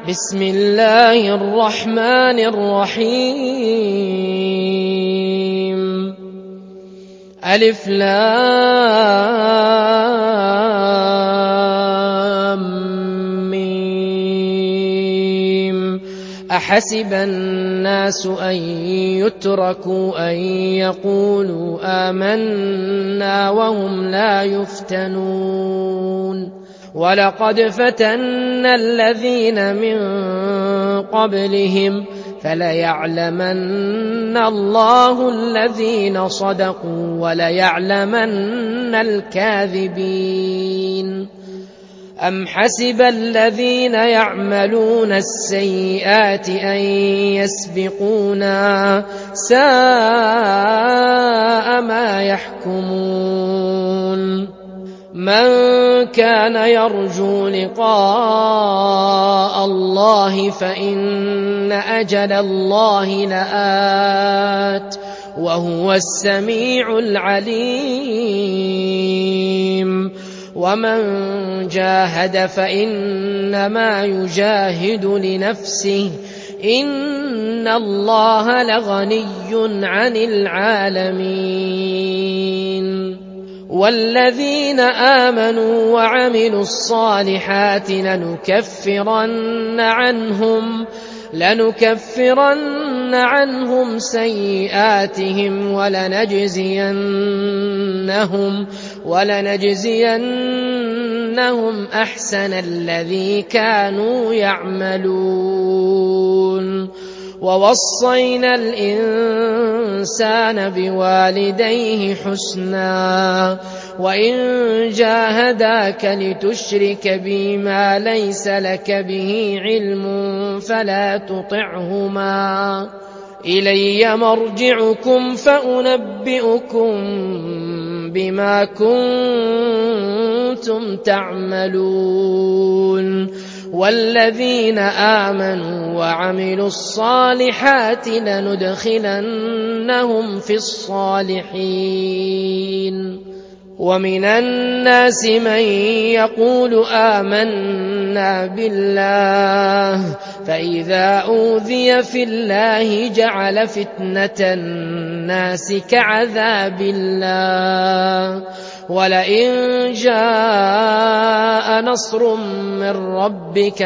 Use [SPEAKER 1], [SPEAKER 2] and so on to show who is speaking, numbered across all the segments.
[SPEAKER 1] بسم الله الرحمن الرحيم ألف لام ميم أحسب الناس أن يتركوا أن يقولوا آمنا وهم لا يفتنون ولقد فتنا الذين من قبلهم فليعلمن الله الذين صدقوا وليعلمن الكاذبين أم حسب الذين يعملون السيئات أن يسبقونا ساء ما يحكمون من كان يرجو لقاء الله فإن أجل الله لآت وهو السميع العليم ومن جاهد فإنما يجاهد لنفسه إن الله لغني عن العالمين والذين آمنوا وعملوا الصالحات لنكفرن عنهم سيئاتهم ولنجزينهم أحسن الذي كانوا يعملون ووصينا الإنسان بوالديه حسنا وإن جاهداك لتشرك بي ما ليس لك به علم فلا تطعهما إلي مرجعكم فأنبئكم بما كنتم تعملون والذين آمنوا وعملوا الصالحات لندخلنهم في الصالحين ومن الناس من يقول آمنا بالله فإذا أوذي في الله جعل فتنة الناس كعذاب الله ولئن جاء نصر من ربك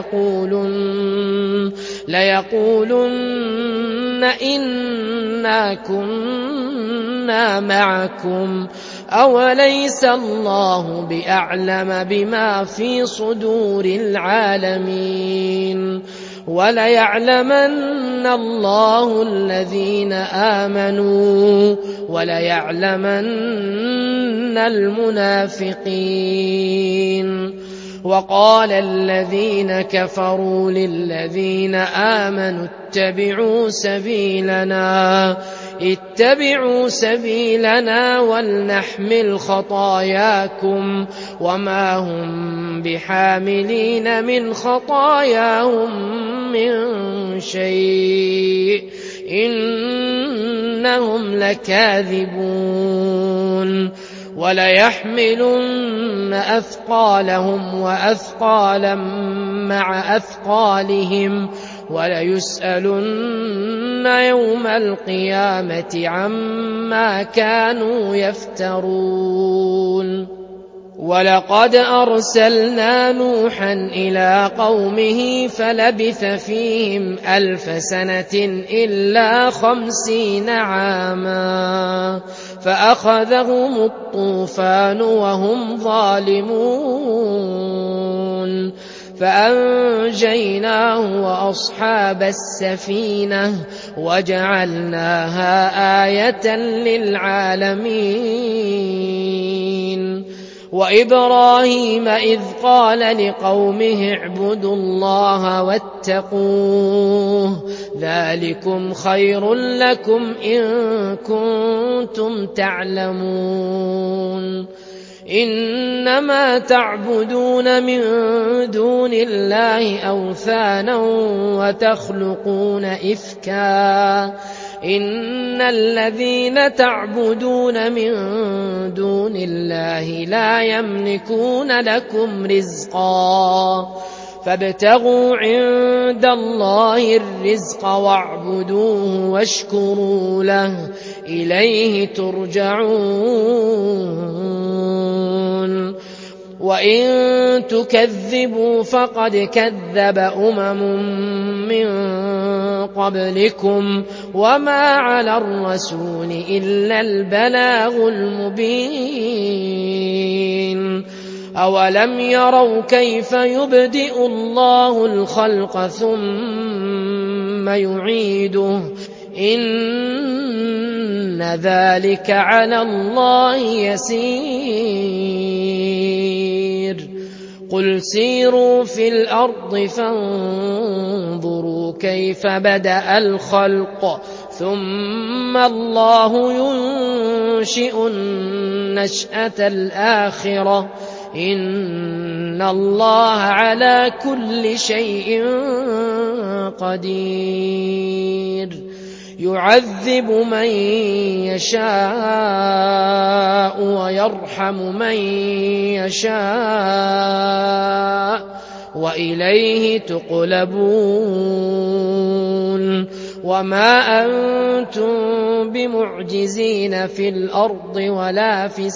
[SPEAKER 1] ليقولن إنا كنا معكم أوليس الله بأعلم بما في صدور العالمين وليعلمن الله الذين آمنوا وليعلمن المنافقين وقال الذين كفروا للذين آمنوا اتبعوا سبيلنا ولنحمل خطاياكم وما هم بحاملين من خطاياهم من شيء إنهم لكاذبون وليحملن أثقالهم وأثقالا مع أثقالهم وليسألن يوم القيامة عما كانوا يفترون ولقد أرسلنا نوحا إلى قومه فلبث فيهم 1000 سنة إلا 50 عاما فأخذهم الطوفان وهم ظالمون فأنجيناه وأصحاب السفينة وجعلناها آية للعالمين وإبراهيم إذ قال لقومه اعبدوا الله واتقوه ذلكم خير لكم إن كنتم تعلمون إنما تعبدون من دون الله أوثانا وتخلقون إفكا إن الذين تعبدون من دون الله لا يملكون لكم رزقا فابتغوا عند الله الرزق واعبدوه واشكروا له إليه ترجعون وإن تكذبوا فقد كذب من قبلكم وما على الرسول إلا البلاغ المبين أولم يروا كيف يبدئ الله الخلق ثم يعيده إن ذلك على الله يسير قل سيروا في الأرض فانظروا كيف بدأ الخلق ثم الله ينشئ النشأة الآخرة إن الله على كل شيء قدير يعذب من يشاء ويرحم من يشاء وإليه تقلبون وما أنتم بمعجزين في الأرض ولا في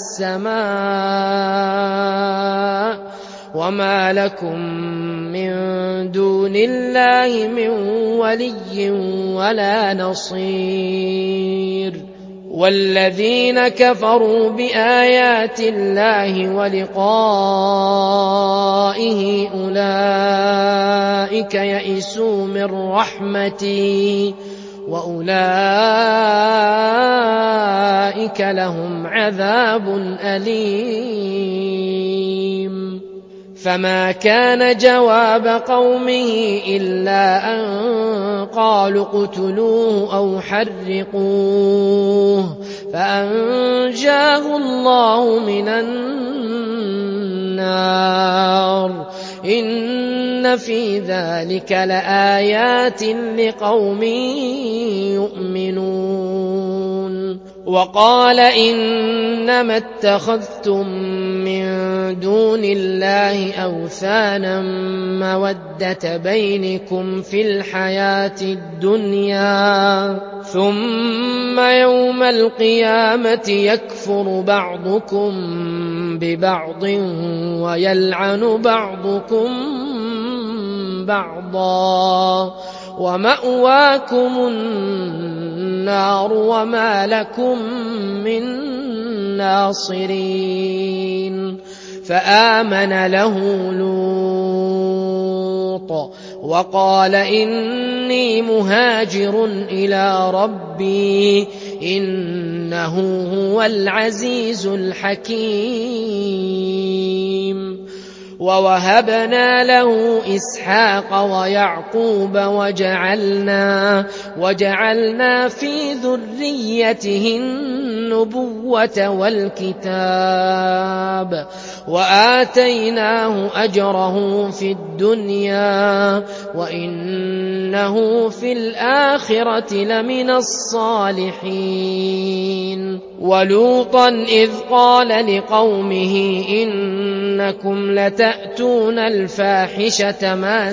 [SPEAKER 1] السماء وما لكم من دون الله من ولي ولا نصير والذين كفروا بآيات الله ولقائه أولئك يئسوا من رحمتي وأولئك لهم عذاب أليم فما كان جواب قومه إلا أن قالوا اقتلوه أو حرقوه فأنجاه الله من النار إن في ذلك لآيات لقوم يؤمنون وقال إنما اتخذتم من دون الله أوثانا مودة بينكم في الحياة الدنيا ثم يوم القيامة يكفر بعضكم ببعض ويلعن بعضكم بعضا ومأواكم النار وما لكم من ناصرين فآمن له لوط وقال إني مهاجر إلى ربي إنه هو العزيز الحكيم ووهبنا له إسحاق ويعقوب وجعلنا في ذريته النبوة والكتاب وآتيناه أجره في الدنيا وإنه في الآخرة لمن الصالحين ولوطا إذ قال لقومه إنكم لتأتون الفاحشة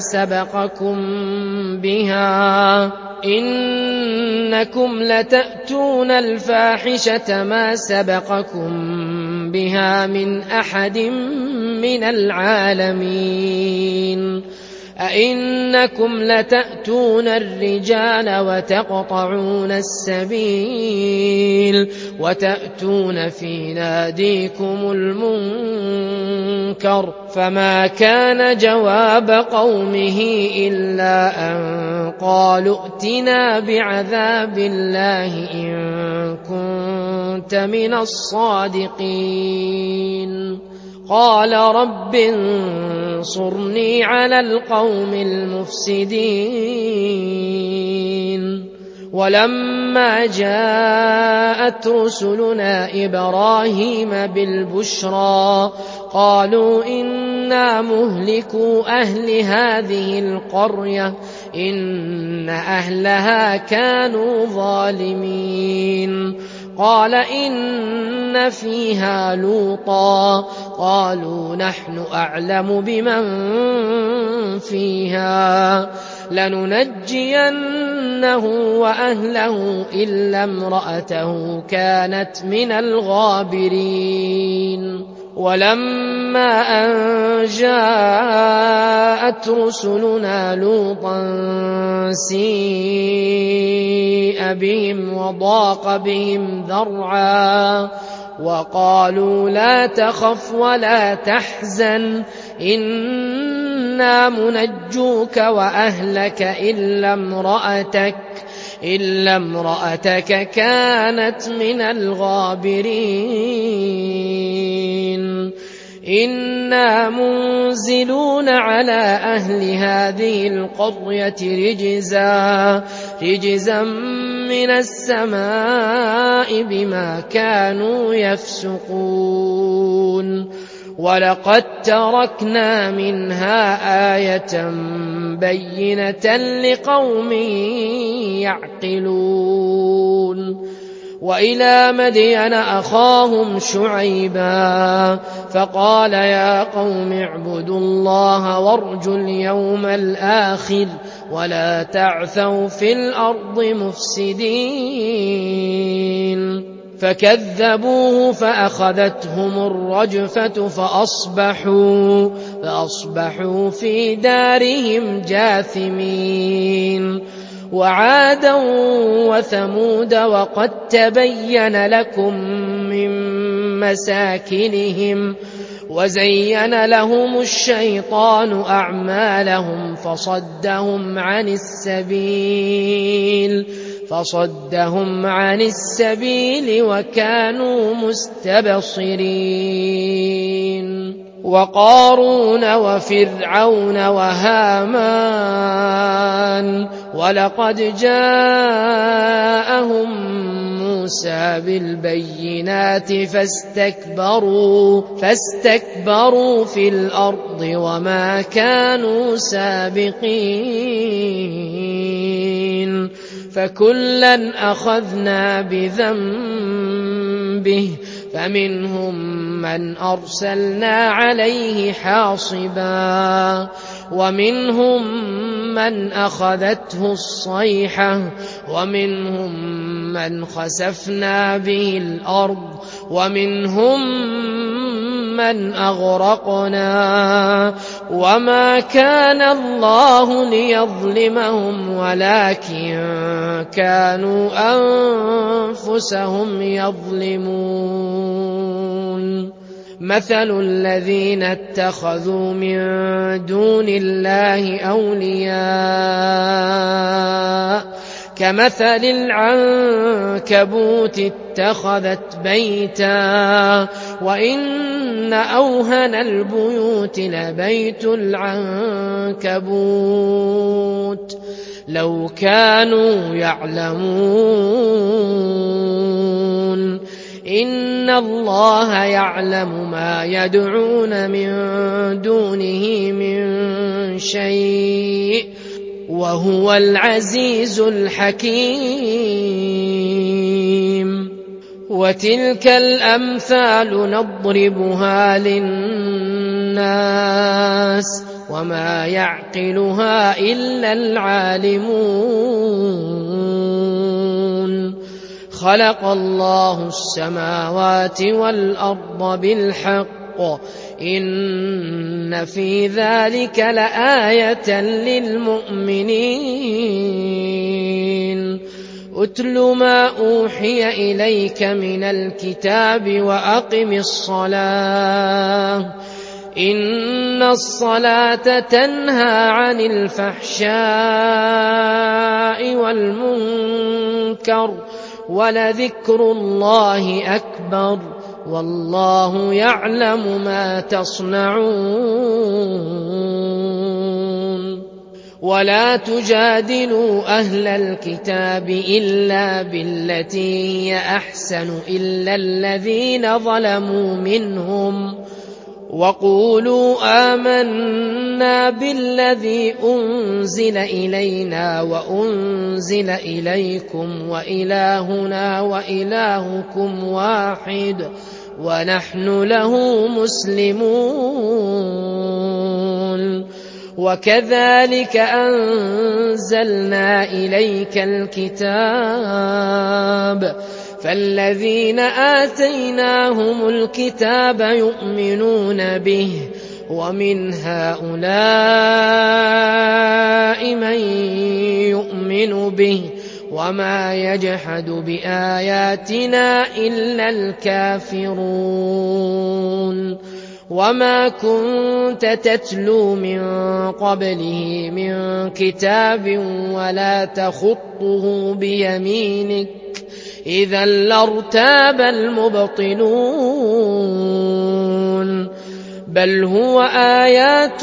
[SPEAKER 1] ما سبقكم بها من أحد من العالمين أئنكم لتأتون الرجال وتقطعون السبيل وتأتون في ناديكم المنكر فما كان جواب قومه إلا أن قالوا ائتنا بعذاب الله إن كنت من الصادقين قال رب انصرني على القوم المفسدين ولما جاءت رسلنا إبراهيم بالبشرى قالوا إنا مهلكو أهل هذه القرية إن أهلها كانوا ظالمين قال إن فيها لوطا قالوا نحن أعلم بمن فيها لننجينه وأهله إلا امرأته كانت من الغابرين ولما أن جاءت رسلنا لوطا سيء بهم وضاق بهم ذرعا وقالوا لا تخف ولا تحزن إنا منجوك وأهلك إلا امرأتك كانت من الغابرين إنا منزلون على أهل هذه القرية رجزا من السماء بما كانوا يفسقون ولقد تركنا منها آية بينة لقوم يعقلون وإلى مدين أخاهم شعيبا فقال يا قوم اعبدوا الله وارجوا اليوم الآخر ولا تعثوا في الأرض مفسدين فكذبوه فأخذتهم الرجفة فأصبحوا في دارهم جاثمين وعادا وثمود وقد تبين لكم من مساكنهم وزين لهم الشيطان أعمالهم فصدهم عن السبيل وكانوا مستبصرين وقارون وفرعون وهامان ولقد جاءهم موسى بالبينات فاستكبروا في الأرض وما كانوا سابقين فكلا أخذنا بذنبه فمنهم من أرسلنا عليه حاصبا ومنهم من أخذته الصيحة ومنهم من خسفنا به الأرض ومنهم من أغرقنا وما كان الله ليظلمهم ولكن كانوا أنفسهم يظلمون مثل الذين اتخذوا من دون الله أولياء كمثل العنكبوت اتخذت بيتا وإن أوهن البيوت لبيت العنكبوت لو كانوا يعلمون إن الله يعلم ما يدعون من دونه من شيء وهو العزيز الحكيم وتلك الأمثال نضربها للناس وما يعقلها إلا العالمون خلق الله السماوات والأرض بالحق إن في ذلك لآية للمؤمنين أتل ما أوحي إليك من الكتاب وأقم الصلاة إن الصلاة تنهى عن الفحشاء والمنكر ولذكر الله أكبر والله يعلم ما تصنعون ولا تجادلوا أهل الكتاب إلا بالتي هي أحسن إلا الذين ظلموا منهم وقولوا آمنا بالذي أنزل إلينا وأنزل إليكم وإلهنا وإلهكم واحد ونحن له مسلمون وكذلك أنزلنا إليك الكتاب فالذين آتيناهم الكتاب يؤمنون به ومن هؤلاء من يؤمن به وما يجحد بآياتنا إلا الكافرون وما كنت تتلو من قبله من كتاب ولا تخطه بيمينك إذا لارتاب المبطلون بل هو آيات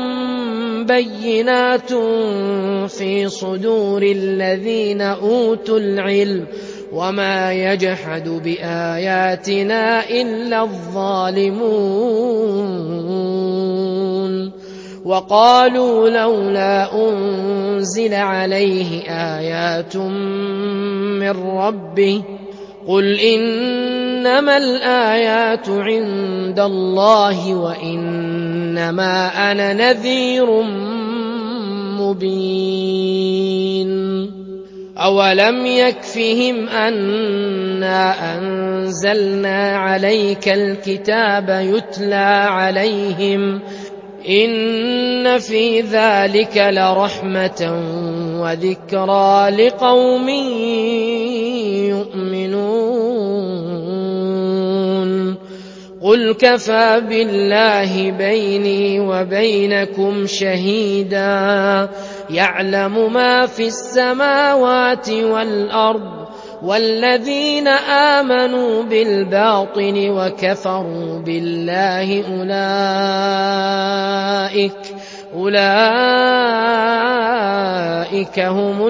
[SPEAKER 1] بينات في صدور الذين أوتوا العلم وما يجحد بآياتنا إلا الظالمون وقالوا لولا أنزل عليه آيات من ربه قل إنما الآيات عند الله وإنما أنا نذير مبين أولم يكفهم أنا أنزلنا عليك الكتاب يتلى عليهم إن في ذلك لرحمة وذكرى لقوم يؤمنون قل كفى بالله بيني وبينكم شهيدا يعلم ما في السماوات والأرض والذين آمنوا بالباطل وكفروا بالله أولئك هم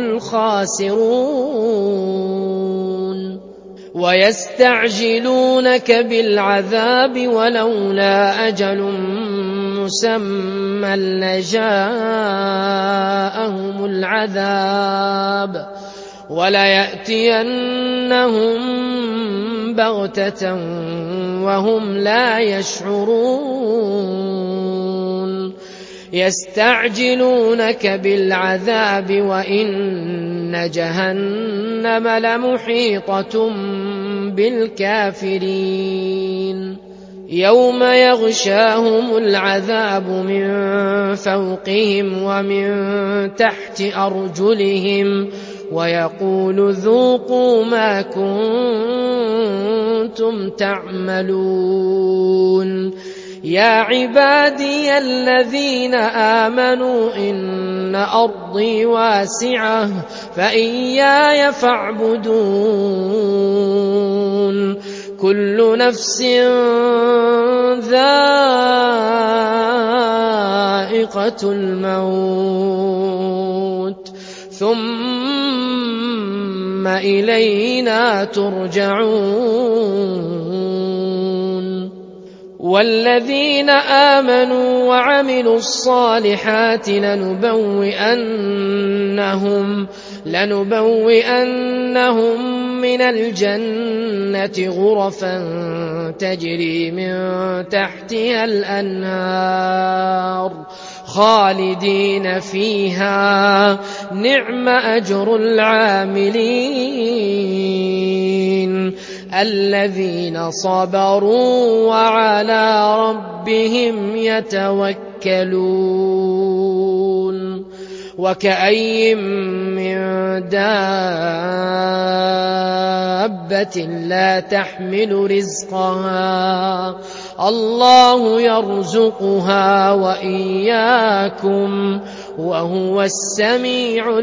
[SPEAKER 1] الخاسرون ويستعجلونك بالعذاب ولولا أجل مسمى لجاءهم العذاب وليأتينهم بغتة وهم لا يشعرون يستعجلونك بالعذاب وإن جهنم لمحيطة بالكافرين يوم يغشاهم العذاب من فوقهم ومن تحت أرجلهم ويقول ذوقوا ما كنتم تعملون يا عبادي الذين آمنوا إن أرضي واسعة فإياي فاعبدون كل نفس ذائقة الموت ثم إلينا ترجعون والذين آمنوا وعملوا الصالحات لنبوئنهم من الجنة غرفا تجري من تحتها الأنهار خالدين فيها نعم أجر العاملين الذين صبروا وعلى ربهم يتوكلون وكأي من دابة لا تحمل رزقها الله يرزقها وإياكم وهو السميع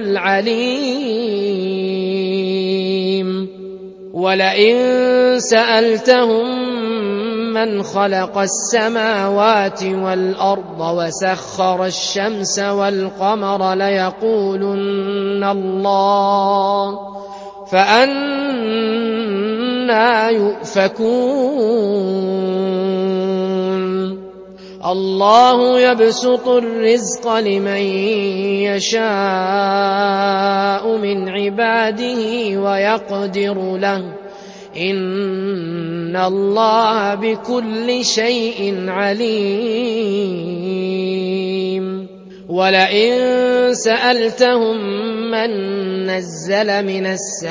[SPEAKER 1] العليم ولئن سألتهم من خلق السماوات والأرض وسخر الشمس والقمر ليقولن الله فأنى يؤفكون الله يبسط الرزق لمن يشاء من عباده ويقدر له إن الله بكل شيء عليم ولئن سألتهم من نزل من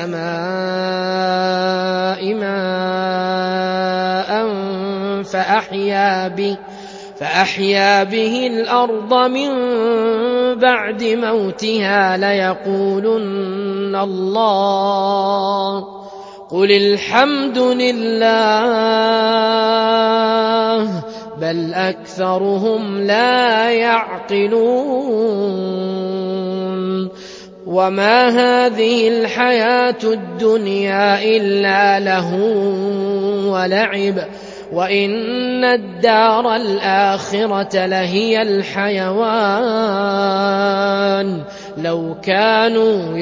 [SPEAKER 1] السماء ماء فأحيا به الأرض من بعد موتها ليقولن الله قل الحمد لله بل أكثرهم لا يعقلون وما هذه الحياة الدنيا إلا لهو ولعب وإن الدار الآخرة لهي الحيوان لو كانوا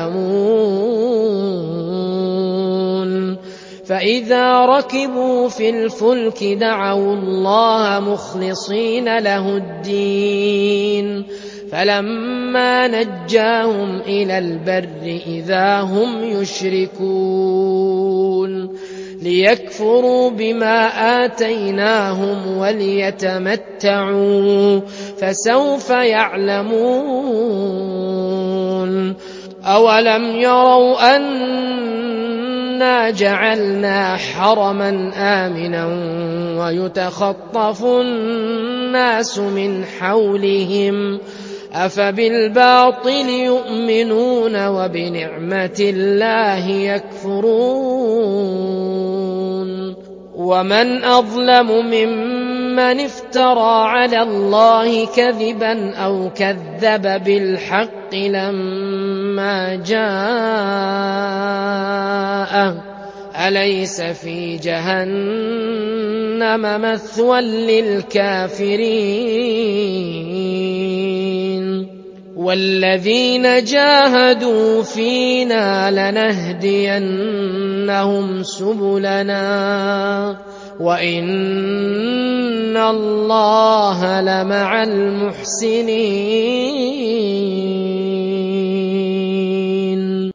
[SPEAKER 1] يعلمون فإذا ركبوا في الفلك دعوا الله مخلصين له الدين فلما نجاهم إلى البر إذا هم يشركون ليكفروا بما آتيناهم وليتمتعوا فسوف يعلمون أولم يروا أنا جعلنا حرما آمنا ويتخطف الناس من حولهم أفبالباطل يؤمنون وبنعمة الله يكفرون ومن أظلم ممن افترى على الله كذبا أو كذب بالحق لما جاءه أليس في جهنم مثوى للكافرين والذين جاهدوا فينا لنهدينهم سبلنا وإن الله لمع المحسنين